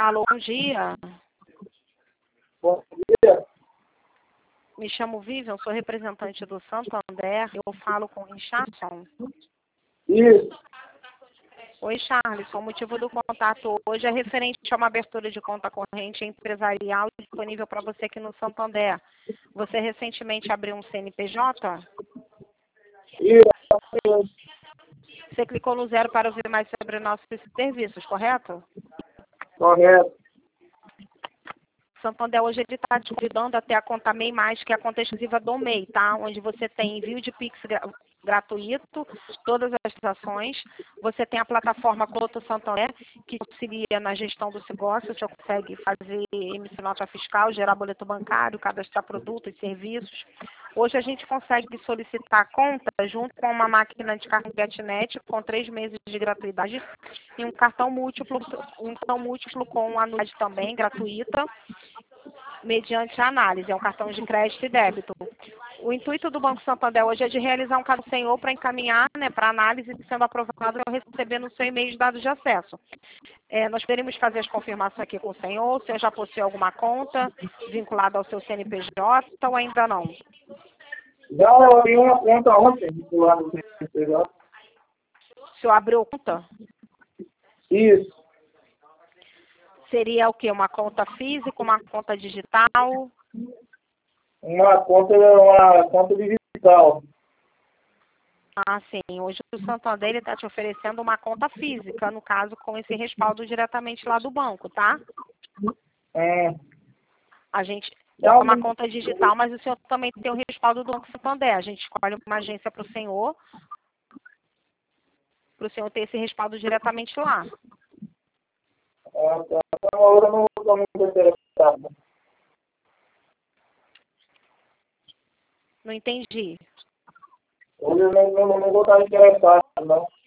Alô, bom dia. Bom dia. Me chamo Vivian, sou representante do Santander. Eu falo com o Richardson. Isso. Oi, Charles. O motivo do contato hoje é referente a uma abertura de conta corrente empresarial disponível para você aqui no Santander. Você recentemente abriu um CNPJ? Isso. Você clicou no 0 para ouvir mais sobre nossos serviços, correto? Correto. Santander hoje ele está te convidando até a conta MEI+, que é a conta exclusiva do MEI, tá? Onde você tem envio de Pix gratuito, todas as ações. Você tem a plataforma Coto Santander, que auxilia na gestão do negócio. Você consegue fazer emitir nota fiscal, gerar boleto bancário, cadastrar produtos e serviços. Hoje a gente consegue solicitar a conta junto com uma máquina de cartão GetNet com 3 meses de gratuidade e um cartão múltiplo com anuidade também gratuita, mediante a análise. É um cartão de crédito e débito. O intuito do Banco Santander hoje é de realizar um caso senhor para encaminhar, para análise, sendo aprovado para receber no seu e-mail os dados de acesso. Nós poderíamos fazer as confirmações aqui com o senhor. O senhor já possui alguma conta vinculada ao seu CNPJ ou ainda não? Já eu abri uma conta ontem, lá no CNPJ. O senhor abriu conta? Isso. Seria o quê? Uma conta física, uma conta digital? Uma conta digital. Ah, sim. Hoje o Santander está te oferecendo uma conta física, no caso, com esse respaldo diretamente lá do banco, tá? A gente é uma conta digital, mas o senhor também tem o respaldo do Banco Santander. A gente escolhe uma agência para o senhor ter esse respaldo diretamente lá. Agora eu não estou muito interessado. Não entendi. Hoje eu não vou estar interessado, não.